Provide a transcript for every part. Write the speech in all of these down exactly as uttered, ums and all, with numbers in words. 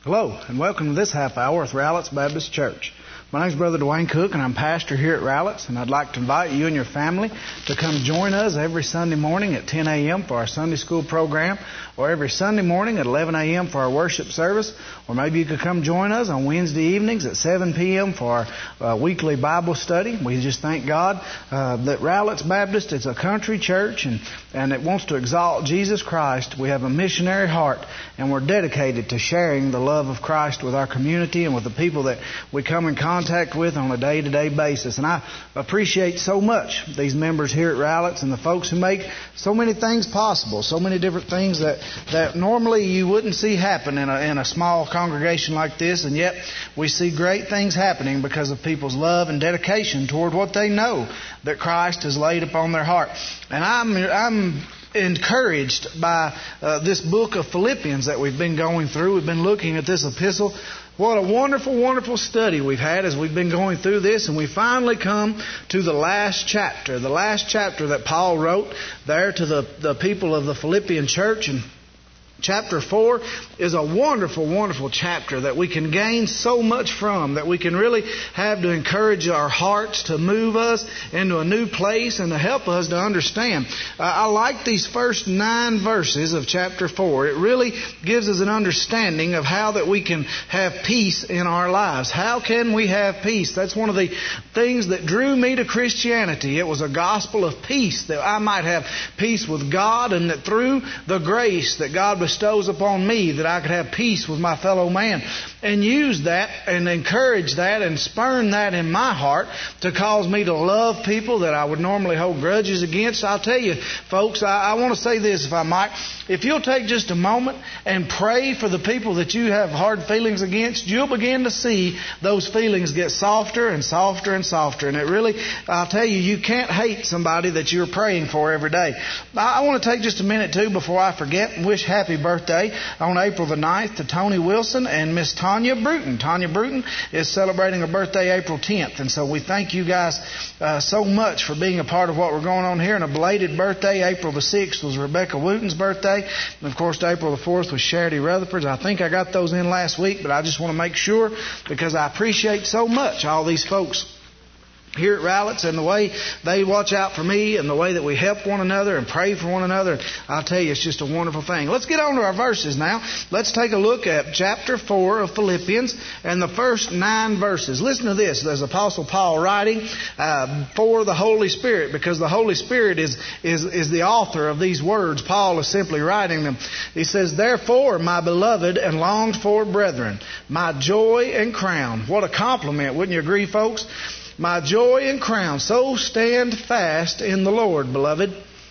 Hello, and welcome to this half hour with Rowlett's Baptist Church. My name is Brother Dwayne Cook, and I'm pastor here at Rowlett's, and I'd like to invite you and your family to come join us every Sunday morning at ten a.m. for our Sunday school program, or every Sunday morning at eleven a.m. for our worship service, or maybe you could come join us on Wednesday evenings at seven p.m. for our uh, weekly Bible study. We just thank God uh, that Rowlett's Baptist is a country church, and, and it wants to exalt Jesus Christ. We have a missionary heart, and we're dedicated to sharing the love of Christ with our community and with the people that we come in contact contact with on a day-to-day basis. And I appreciate so much these members here at Rowlett's and the folks who make so many things possible, so many different things that, that normally you wouldn't see happen in a, in a small congregation like this, and yet we see great things happening because of people's love and dedication toward what they know that Christ has laid upon their heart. And I'm I'm encouraged by uh, this book of Philippians that we've been going through. We've been looking at this epistle. What a wonderful, wonderful study we've had as we've been going through this, and we finally come to the last chapter, the last chapter that Paul wrote there to the, the people of the Philippian church. And chapter four is a wonderful, wonderful chapter that we can gain so much from, that we can really have to encourage our hearts to move us into a new place and to help us to understand. Uh, I like these first nine verses of chapter four. It really gives us an understanding of how that we can have peace in our lives. How can we have peace? That's one of the things that drew me to Christianity. It was a gospel of peace, that I might have peace with God, and that through the grace that God bestows upon me, that I could have peace with my fellow man, and use that and encourage that and spurn that in my heart to cause me to love people that I would normally hold grudges against. I'll tell you, folks, I, I want to say this, if I might. If you'll take just a moment and pray for the people that you have hard feelings against, you'll begin to see those feelings get softer and softer and softer. And it really, I'll tell you, you can't hate somebody that you're praying for every day. I, I want to take just a minute, too, before I forget, and wish happy birthday on April the ninth to Tony Wilson and Miss Tanya Bruton. Tanya Bruton is celebrating her birthday April tenth, and so we thank you guys uh, so much for being a part of what we're going on here. And a belated birthday, April the sixth was Rebecca Wooten's birthday, and of course April the fourth was Charity Rutherford's. I think I got those in last week, but I just want to make sure, because I appreciate so much all these folks here at Rowlett's and the way they watch out for me and the way that we help one another and pray for one another. I'll tell you, it's just a wonderful thing. Let's get on to our verses now. Let's take a look at chapter four of Philippians and the first nine verses. Listen to this. There's Apostle Paul writing uh, for the Holy Spirit, because the Holy Spirit is, is, is the author of these words. Paul is simply writing them. He says, "Therefore, my beloved and longed for brethren, my joy and crown." What a compliment, wouldn't you agree, folks? "My joy and crown, so stand fast in the Lord, beloved.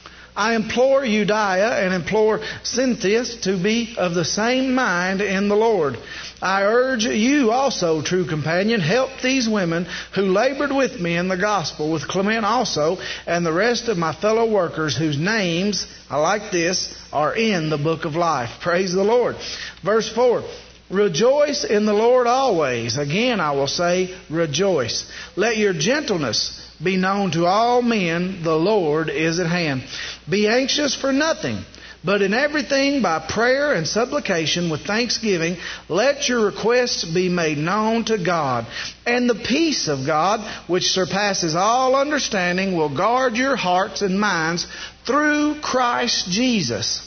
I implore Euodia and implore Syntychus to be of the same mind in the Lord. I urge you also, true companion, help these women who labored with me in the gospel, with Clement also, and the rest of my fellow workers whose names," I like this, "are in the book of life." Praise the Lord. Verse four. "Rejoice in the Lord always." Again, I will say, rejoice. "Let your gentleness be known to all men. The Lord is at hand. Be anxious for nothing, but in everything by prayer and supplication with thanksgiving, let your requests be made known to God. And the peace of God, which surpasses all understanding, will guard your hearts and minds through Christ Jesus."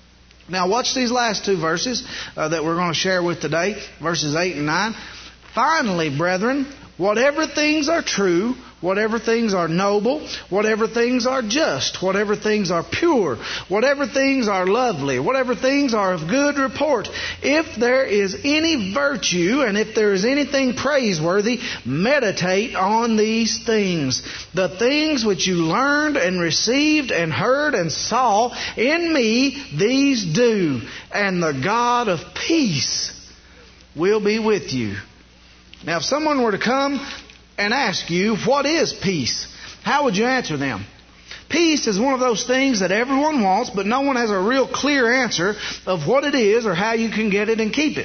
Now watch these last two verses uh, that we're going to share with today, verses eight and nine. "Finally, brethren, whatever things are true, whatever things are noble, whatever things are just, whatever things are pure, whatever things are lovely, whatever things are of good report, if there is any virtue and if there is anything praiseworthy, meditate on these things. The things which you learned and received and heard and saw in me, these do, and the God of peace will be with you." Now, if someone were to come and ask you, what is peace? How would you answer them? Peace is one of those things that everyone wants, but no one has a real clear answer of what it is or how you can get it and keep it.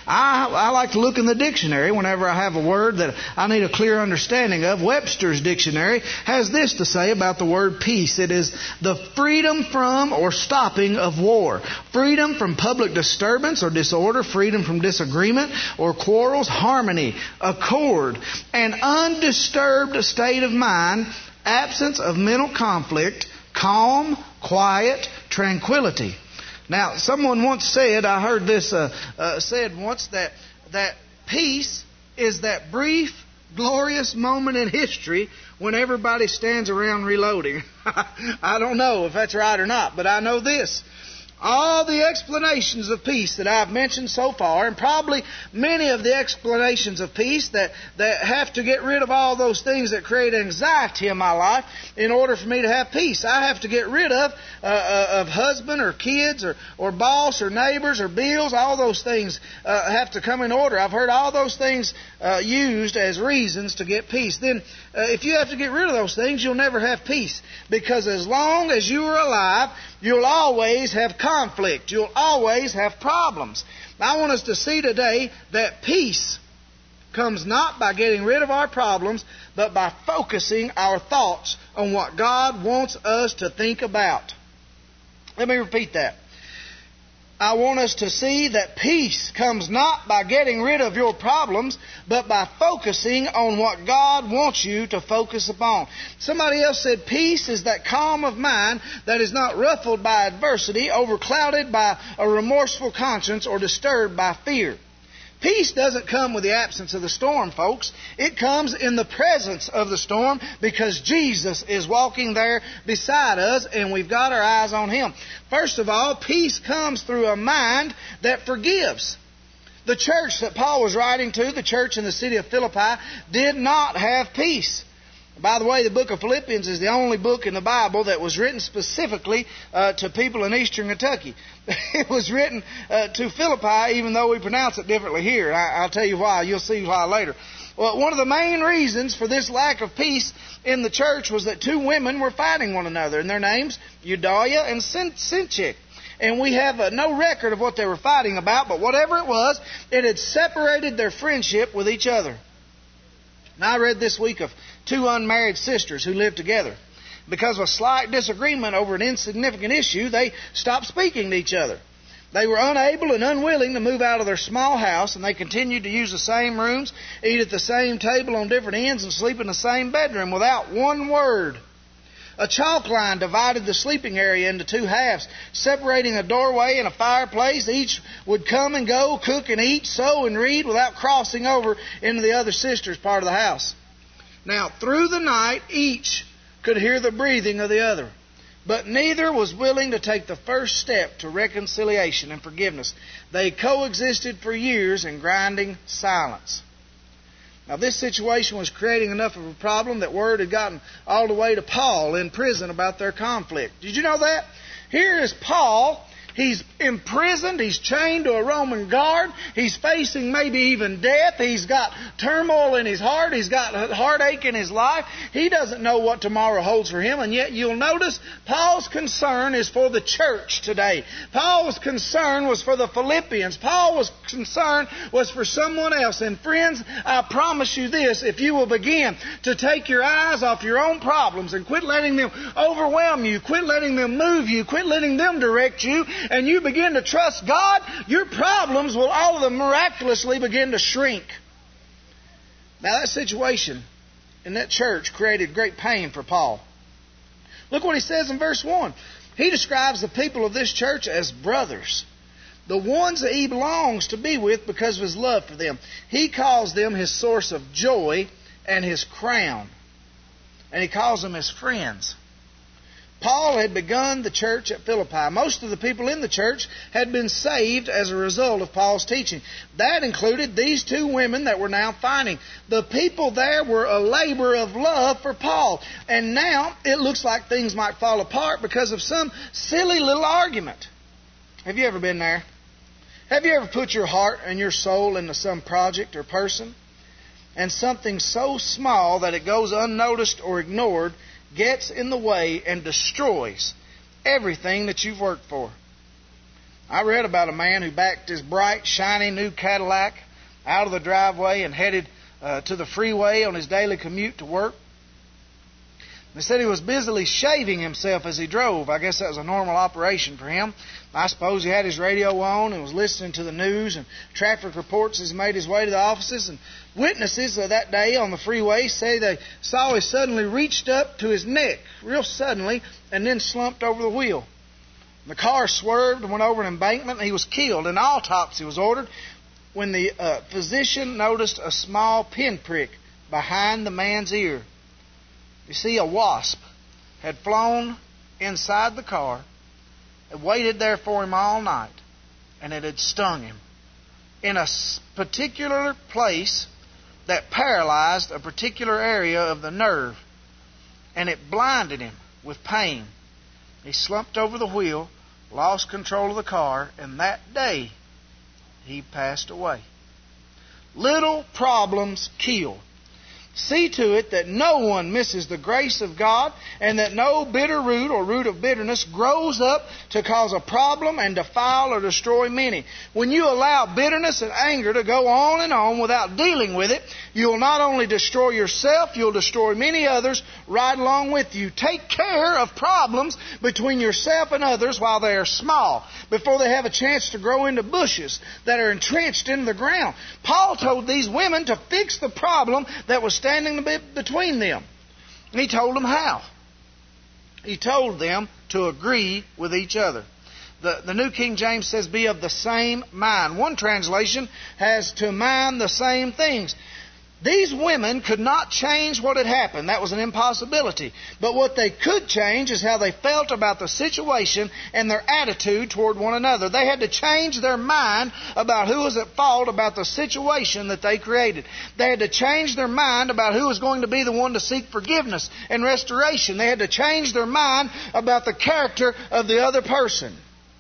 I, I like to look in the dictionary whenever I have a word that I need a clear understanding of. Webster's dictionary has this to say about the word peace. It is the freedom from or stopping of war. Freedom from public disturbance or disorder. Freedom from disagreement or quarrels. Harmony, accord, an undisturbed state of mind. Absence of mental conflict. Calm, quiet, tranquility. Now, someone once said, I heard this uh, uh, said once, that that peace is that brief, glorious moment in history when everybody stands around reloading. I don't know if that's right or not, but I know this. All the explanations of peace that I've mentioned so far, and probably many of the explanations of peace that, that have to get rid of all those things that create anxiety in my life in order for me to have peace. I have to get rid of uh, uh, of husband or kids or, or boss or neighbors or bills. All those things uh, have to come in order. I've heard all those things uh, used as reasons to get peace. Then uh, if you have to get rid of those things, you'll never have peace. Because as long as you are alive, you'll always have conflict. You'll always have problems. I want us to see today that peace comes not by getting rid of our problems, but by focusing our thoughts on what God wants us to think about. Let me repeat that. I want us to see that peace comes not by getting rid of your problems, but by focusing on what God wants you to focus upon. Somebody else said peace is that calm of mind that is not ruffled by adversity, overclouded by a remorseful conscience, or disturbed by fear. Peace doesn't come with the absence of the storm, folks. It comes in the presence of the storm because Jesus is walking there beside us and we've got our eyes on Him. First of all, peace comes through a mind that forgives. The church that Paul was writing to, the church in the city of Philippi, did not have peace. By the way, the book of Philippians is the only book in the Bible that was written specifically uh, to people in eastern Kentucky. It was written uh, to Philippi, even though we pronounce it differently here. I, I'll tell you why. You'll see why later. Well, one of the main reasons for this lack of peace in the church was that two women were fighting one another, and their names, Euodia and Syntyche. And we have uh, no record of what they were fighting about, but whatever it was, it had separated their friendship with each other. Now, I read this week of two unmarried sisters who lived together. Because of a slight disagreement over an insignificant issue, they stopped speaking to each other. They were unable and unwilling to move out of their small house, and they continued to use the same rooms, eat at the same table on different ends, and sleep in the same bedroom without one word. A chalk line divided the sleeping area into two halves, separating a doorway and a fireplace. Each would come and go, cook and eat, sew and read without crossing over into the other sister's part of the house. Now, through the night, each could hear the breathing of the other, but neither was willing to take the first step to reconciliation and forgiveness. They coexisted for years in grinding silence. Now, this situation was creating enough of a problem that word had gotten all the way to Paul in prison about their conflict. Did you know that? Here is Paul. He's imprisoned. He's chained to a Roman guard. He's facing maybe even death. He's got turmoil in his heart. He's got heartache in his life. He doesn't know what tomorrow holds for him. And yet you'll notice Paul's concern is for the church today. Paul's concern was for the Philippians. Paul's concern was for someone else. And friends, I promise you this, if you will begin to take your eyes off your own problems and quit letting them overwhelm you, quit letting them move you, quit letting them direct you, and you begin to trust God, your problems will all of them miraculously begin to shrink. Now, that situation in that church created great pain for Paul. Look what he says in verse one. He describes the people of this church as brothers, the ones that he belongs to be with because of his love for them. He calls them his source of joy and his crown. And he calls them his friends. Paul had begun the church at Philippi. Most of the people in the church had been saved as a result of Paul's teaching. That included these two women that were now fighting. The people there were a labor of love for Paul. And now it looks like things might fall apart because of some silly little argument. Have you ever been there? Have you ever put your heart and your soul into some project or person, and something so small that it goes unnoticed or ignored gets in the way and destroys everything that you've worked for? I read about a man who backed his bright, shiny new Cadillac out of the driveway and headed uh, to the freeway on his daily commute to work. They said he was busily shaving himself as he drove. I guess that was a normal operation for him. I suppose he had his radio on and was listening to the news and traffic reports as he made his way to the offices. And witnesses of that day on the freeway say they saw he suddenly reached up to his neck, real suddenly, and then slumped over the wheel. The car swerved and went over an embankment, and he was killed. An autopsy was ordered when the uh, physician noticed a small pinprick behind the man's ear. You see, a wasp had flown inside the car, and waited there for him all night, and it had stung him in a particular place that paralyzed a particular area of the nerve, and it blinded him with pain. He slumped over the wheel, lost control of the car, and that day he passed away. Little problems kill. See to it that no one misses the grace of God, and that no bitter root or root of bitterness grows up to cause a problem and defile or destroy many. When you allow bitterness and anger to go on and on without dealing with it, you'll not only destroy yourself, you'll destroy many others right along with you. Take care of problems between yourself and others while they are small, before they have a chance to grow into bushes that are entrenched into the ground. Paul told these women to fix the problem that was standing between them. And he told them how. He told them to agree with each other. The, the New King James says, be of the same mind. One translation has to mind the same things. These women could not change what had happened. That was an impossibility. But what they could change is how they felt about the situation and their attitude toward one another. They had to change their mind about who was at fault about the situation that they created. They had to change their mind about who was going to be the one to seek forgiveness and restoration. They had to change their mind about the character of the other person.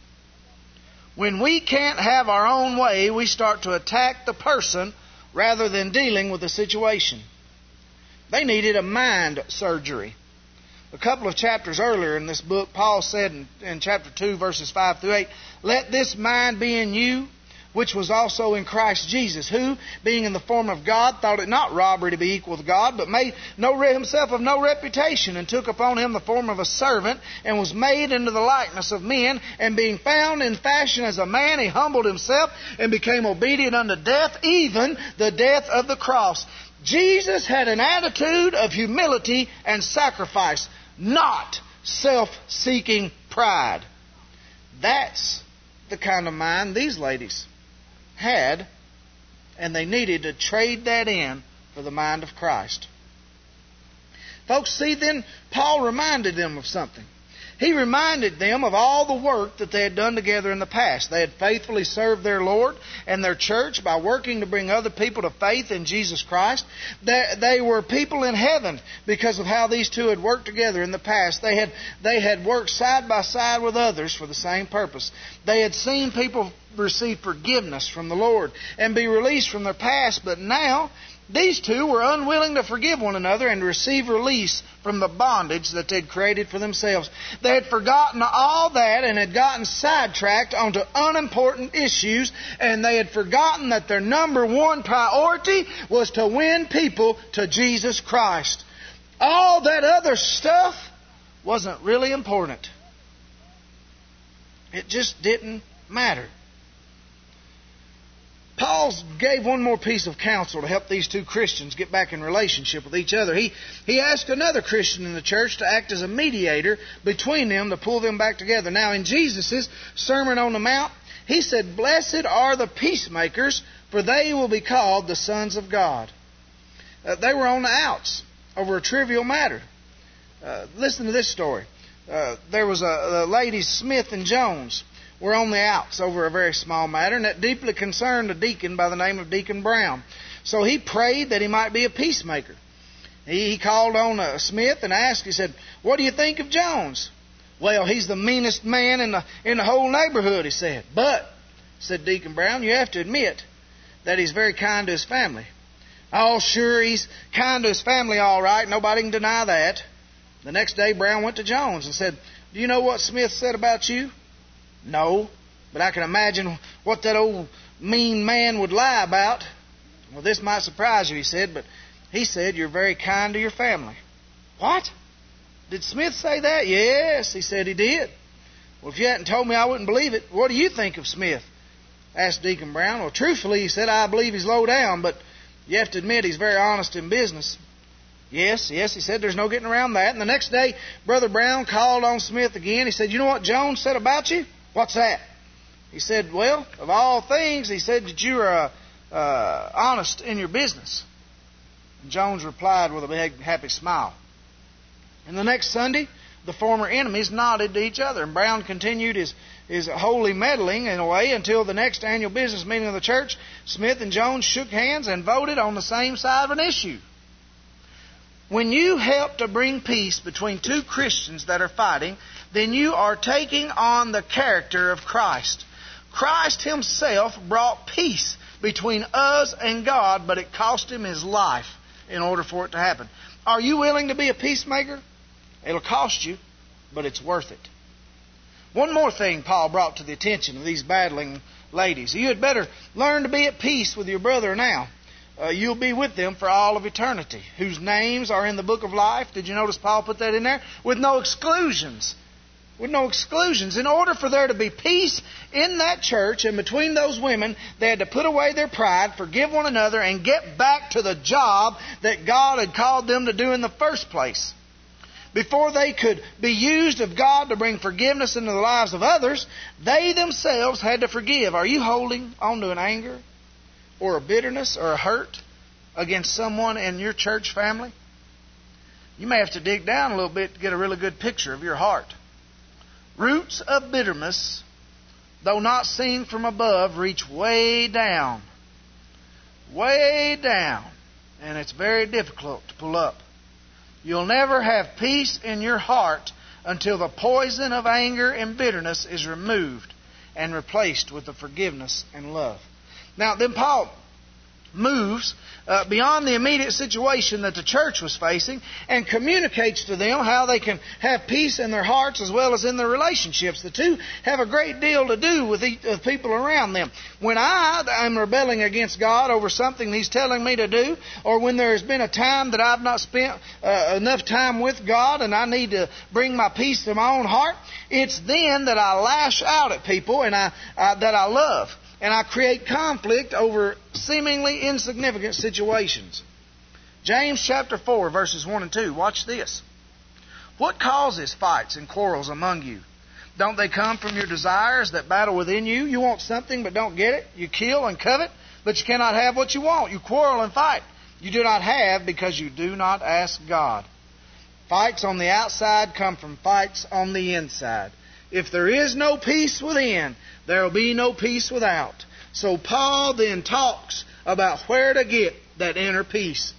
When we can't have our own way, we start to attack the person rather than dealing with the situation. They needed a mind surgery. A couple of chapters earlier in this book, Paul said in, in chapter two, verses five through eight, let this mind be in you, which was also in Christ Jesus, who, being in the form of God, thought it not robbery to be equal with God, but made no himself of no reputation, and took upon him the form of a servant, and was made into the likeness of men, and being found in fashion as a man, he humbled himself, and became obedient unto death, even the death of the cross. Jesus had an attitude of humility and sacrifice, not self-seeking pride. That's the kind of mind these ladies had, and they needed to trade that in for the mind of Christ. Folks, see, then Paul reminded them of something. He reminded them of all the work that they had done together in the past. They had faithfully served their Lord and their church by working to bring other people to faith in Jesus Christ. They, they were people in heaven because of how these two had worked together in the past. They had, they had worked side by side with others for the same purpose. They had seen people receive forgiveness from the Lord and be released from their past, but now these two were unwilling to forgive one another and receive release from the bondage that they'd created for themselves. They had forgotten all that and had gotten sidetracked onto unimportant issues, and they had forgotten that their number one priority was to win people to Jesus Christ. All that other stuff wasn't really important. It just didn't matter. Paul gave one more piece of counsel to help these two Christians get back in relationship with each other. He, he asked another Christian in the church to act as a mediator between them to pull them back together. Now, in Jesus' Sermon on the Mount, he said, blessed are the peacemakers, for they will be called the sons of God. Uh, they were on the outs over a trivial matter. Uh, listen to this story. Uh, there was a, a lady, Smith and Jones, were on the outs over a very small matter, and that deeply concerned a deacon by the name of Deacon Brown. So he prayed that he might be a peacemaker. He, he called on uh, Smith and asked, he said, what do you think of Jones? Well, he's the meanest man in the, in the whole neighborhood, he said. But, said Deacon Brown, you have to admit that he's very kind to his family. Oh, sure, he's kind to his family all right. Nobody can deny that. The next day, Brown went to Jones and said, do you know what Smith said about you? No. But I can imagine what that old mean man would lie about. Well, this might surprise you, he said, but he said, you're very kind to your family. What? Did Smith say that? Yes, he said he did. Well, if you hadn't told me, I wouldn't believe it. What do you think of Smith? Asked Deacon Brown. Well, truthfully, he said, I believe he's low down, but you have to admit he's very honest in business. Yes, yes, he said, there's no getting around that. And the next day, Brother Brown called on Smith again. He said, you know what Jones said about you? What's that? He said, well, of all things, he said that you are uh, uh, honest in your business. And Jones replied with a big, happy smile. And the next Sunday, the former enemies nodded to each other, and Brown continued his, his holy meddling in a way until the next annual business meeting of the church. Smith and Jones shook hands and voted on the same side of an issue. When you help to bring peace between two Christians that are fighting, then you are taking on the character of Christ. Christ Himself brought peace between us and God, but it cost Him His life in order for it to happen. Are you willing to be a peacemaker? It'll cost you, but it's worth it. One more thing Paul brought to the attention of these battling ladies. You had better learn to be at peace with your brother now. Uh, you'll be with them for all of eternity, whose names are in the book of life. Did you notice Paul put that in there? With no exclusions. With no exclusions. In order for there to be peace in that church and between those women, they had to put away their pride, forgive one another, and get back to the job that God had called them to do in the first place. Before they could be used of God to bring forgiveness into the lives of others, they themselves had to forgive. Are you holding on to an anger or a bitterness or a hurt against someone in your church family? You may have to dig down a little bit to get a really good picture of your heart. Roots of bitterness, though not seen from above, reach way down. Way down. And it's very difficult to pull up. You'll never have peace in your heart until the poison of anger and bitterness is removed and replaced with the forgiveness and love. Now, then Paul moves uh, beyond the immediate situation that the church was facing and communicates to them how they can have peace in their hearts as well as in their relationships. The two have a great deal to do with the uh, people around them. When I am rebelling against God over something He's telling me to do, or when there has been a time that I've not spent uh, enough time with God and I need to bring my peace to my own heart, it's then that I lash out at people and I, I that I love. And I create conflict over seemingly insignificant situations. James chapter four, verses one and two. Watch this. What causes fights and quarrels among you? Don't they come from your desires that battle within you? You want something but don't get it. You kill and covet, but you cannot have what you want. You quarrel and fight. You do not have because you do not ask God. Fights on the outside come from fights on the inside. If there is no peace within, there will be no peace without. So Paul then talks about where to get that inner peace.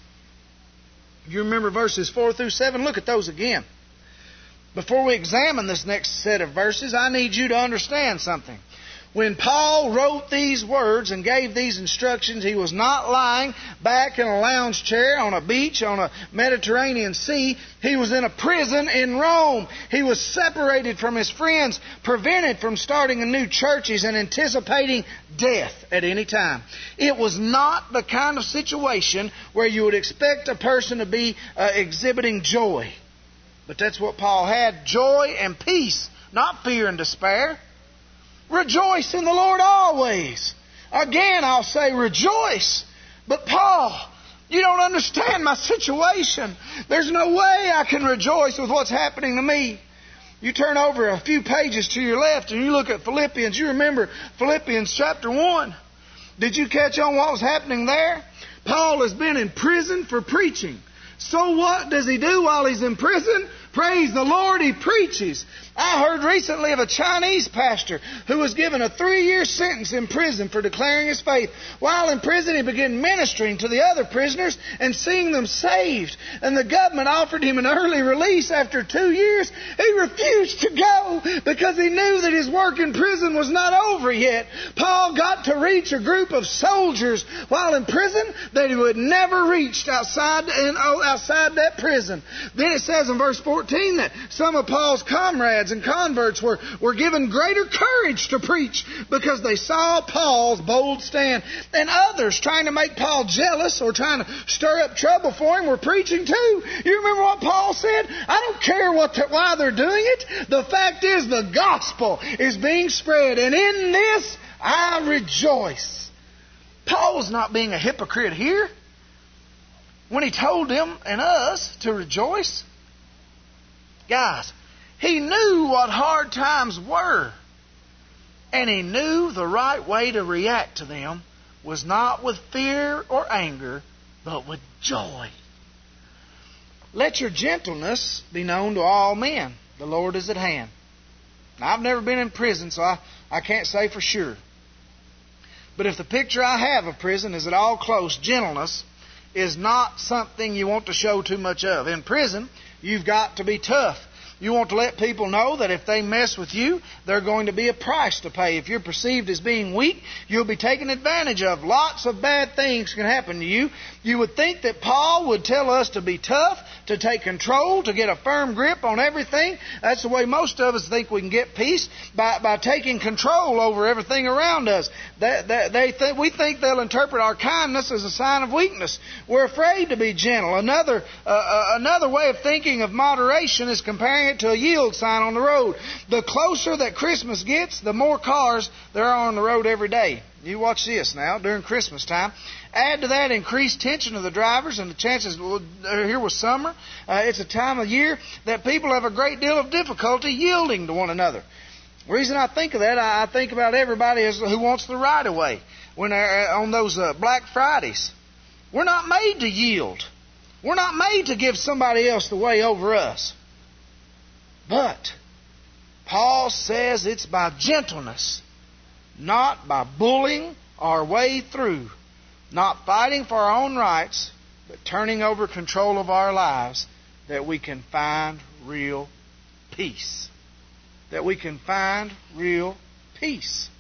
You remember verses four through seven? Look at those again. Before we examine this next set of verses, I need you to understand something. When Paul wrote these words and gave these instructions, he was not lying back in a lounge chair on a beach on a Mediterranean sea. He was in a prison in Rome. He was separated from his friends, prevented from starting anew churches, and anticipating death at any time. It was not the kind of situation where you would expect a person to be uh, exhibiting joy. But that's what Paul had, joy and peace, not fear and despair. Rejoice in the Lord always. Again, I'll say rejoice. But Paul, you don't understand my situation. There's no way I can rejoice with what's happening to me. You turn over a few pages to your left and you look at Philippians. You remember Philippians chapter one. Did you catch on what was happening there? Paul has been in prison for preaching. So what does he do while he's in prison? Praise the Lord, he preaches. I heard recently of a Chinese pastor who was given a three-year sentence in prison for declaring his faith. While in prison, he began ministering to the other prisoners and seeing them saved. And the government offered him an early release after two years. He refused to go because he knew that his work in prison was not over yet. Paul got to reach a group of soldiers while in prison that he would never reached outside, outside that prison. Then it says in verse fourteen, fourteen that some of Paul's comrades and converts were, were given greater courage to preach because they saw Paul's bold stand. And others trying to make Paul jealous or trying to stir up trouble for him were preaching too. You remember what Paul said? I don't care what the, why they're doing it. The fact is the gospel is being spread, and in this I rejoice. Paul was not being a hypocrite here when he told them and us to rejoice. Guys, he knew what hard times were. And he knew the right way to react to them was not with fear or anger, but with joy. Let your gentleness be known to all men. The Lord is at hand. Now, I've never been in prison, so I, I can't say for sure. But if the picture I have of prison is at all close, gentleness is not something you want to show too much of. In prison, you've got to be tough. You want to let people know that if they mess with you, there's going to be a price to pay. If you're perceived as being weak, you'll be taken advantage of. Lots of bad things can happen to you. You would think that Paul would tell us to be tough, to take control, to get a firm grip on everything. That's the way most of us think we can get peace, by, by taking control over everything around us. They, they, they th- we think they'll interpret our kindness as a sign of weakness. We're afraid to be gentle. Another, uh, uh, another way of thinking of moderation is comparing it to a yield sign on the road. The closer that Christmas gets, the more cars there are on the road every day. You watch this now during Christmas time. Add to that increased tension of the drivers and the chances, well, here was summer. Uh, it's a time of year that people have a great deal of difficulty yielding to one another. The reason I think of that, I think about everybody who wants the right of way when they're on those uh, Black Fridays. We're not made to yield. We're not made to give somebody else the way over us. But Paul says it's by gentleness, not by bullying our way through, not fighting for our own rights, but turning over control of our lives, that we can find real peace. That we can find real peace.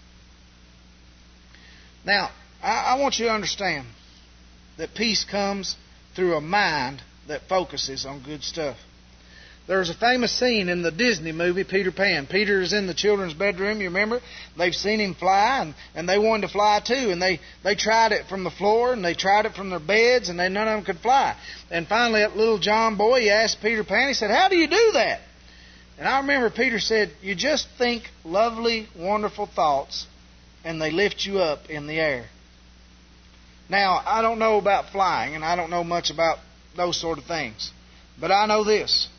Now, I, I want you to understand that peace comes through a mind that focuses on good stuff. There's a famous scene in the Disney movie, Peter Pan. Peter is in the children's bedroom, you remember? They've seen him fly, and, and they wanted to fly too. And they, they tried it from the floor, and they tried it from their beds, and they, none of them could fly. And finally, that little John boy, he asked Peter Pan, he said, "How do you do that?" And I remember Peter said, "You just think lovely, wonderful thoughts, and they lift you up in the air." Now, I don't know about flying, and I don't know much about those sort of things. But I know this.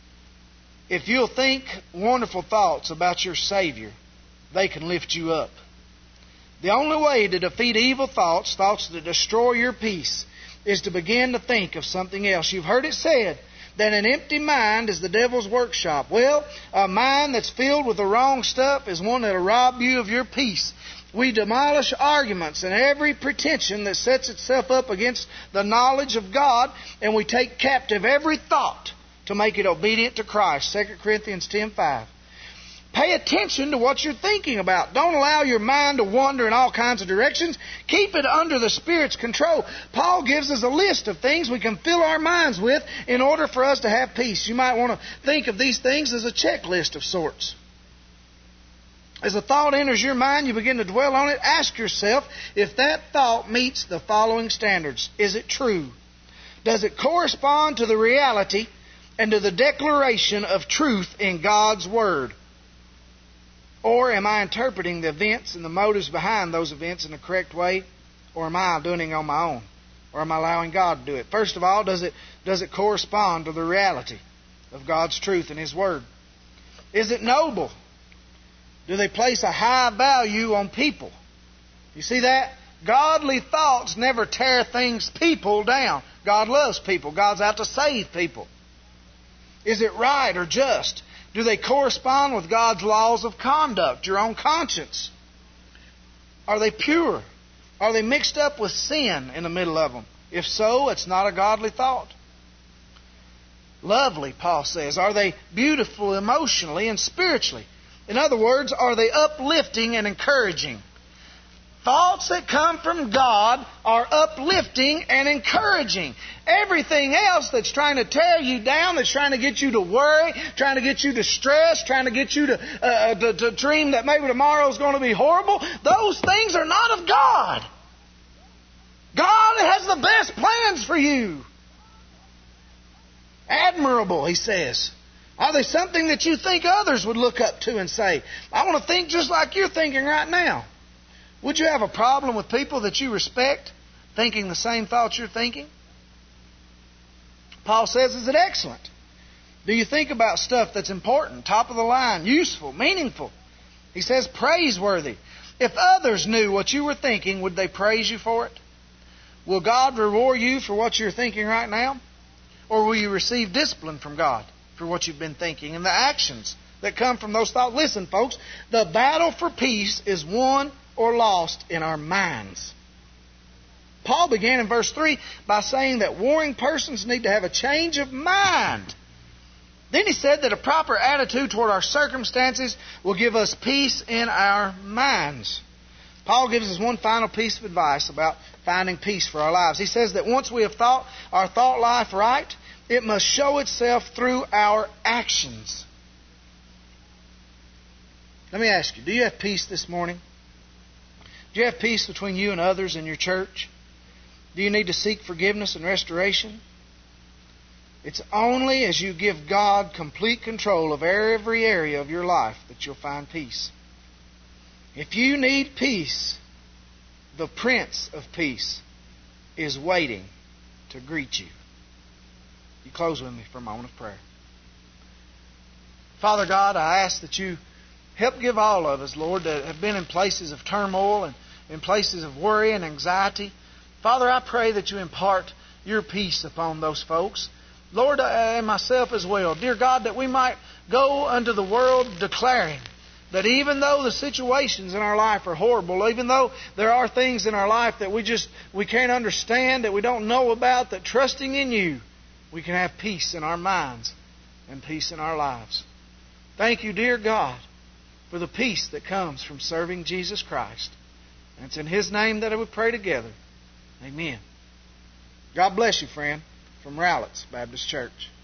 If you'll think wonderful thoughts about your Savior, they can lift you up. The only way to defeat evil thoughts, thoughts that destroy your peace, is to begin to think of something else. You've heard it said that an empty mind is the devil's workshop. Well, a mind that's filled with the wrong stuff is one that'll rob you of your peace. We demolish arguments and every pretension that sets itself up against the knowledge of God, and we take captive every thought to make it obedient to Christ. Second Corinthians ten five. Pay attention to what you're thinking about. Don't allow your mind to wander in all kinds of directions. Keep it under the Spirit's control. Paul gives us a list of things we can fill our minds with in order for us to have peace. You might want to think of these things as a checklist of sorts. As a thought enters your mind, you begin to dwell on it. Ask yourself if that thought meets the following standards. Is it true? Does it correspond to the reality and to the declaration of truth in God's Word? Or am I interpreting the events and the motives behind those events in the correct way? Or am I doing it on my own? Or am I allowing God to do it? First of all, does it, does it correspond to the reality of God's truth in His Word? Is it noble? Do they place a high value on people? You see that? Godly thoughts never tear things, people down. God loves people. God's out to save people. Is it right or just? Do they correspond with God's laws of conduct, your own conscience? Are they pure? Are they mixed up with sin in the middle of them? If so, it's not a godly thought. Lovely, Paul says. Are they beautiful emotionally and spiritually? In other words, are they uplifting and encouraging? Thoughts that come from God are uplifting and encouraging. Everything else that's trying to tear you down, that's trying to get you to worry, trying to get you to stress, trying to get you to, uh, to, to dream that maybe tomorrow's going to be horrible, those things are not of God. God has the best plans for you. Admirable, He says. Are they something that you think others would look up to and say, I want to think just like you're thinking right now? Would you have a problem with people that you respect thinking the same thoughts you're thinking? Paul says, is it excellent? Do you think about stuff that's important, top of the line, useful, meaningful? He says, praiseworthy. If others knew what you were thinking, would they praise you for it? Will God reward you for what you're thinking right now? Or will you receive discipline from God for what you've been thinking and the actions that come from those thoughts? Listen, folks, the battle for peace is won or lost in our minds. Paul began in verse three by saying that warring persons need to have a change of mind. Then he said that a proper attitude toward our circumstances will give us peace in our minds. Paul gives us one final piece of advice about finding peace for our lives. He says that once we have thought our thought life right, it must show itself through our actions. Let me ask you, do you have peace this morning? Do you have peace between you and others in your church? Do you need to seek forgiveness and restoration? It's only as you give God complete control of every area of your life that you'll find peace. If you need peace, the Prince of Peace is waiting to greet you. You close with me for a moment of prayer. Father God, I ask that you help give all of us, Lord, that have been in places of turmoil and in places of worry and anxiety. Father, I pray that you impart your peace upon those folks. Lord, and myself as well. Dear God, that we might go unto the world declaring that even though the situations in our life are horrible, even though there are things in our life that we just we can't understand, that we don't know about, that trusting in you, we can have peace in our minds and peace in our lives. Thank you, dear God, for the peace that comes from serving Jesus Christ. And it's in His name that we pray together. Amen. God bless you, friend, from Rowletts Baptist Church.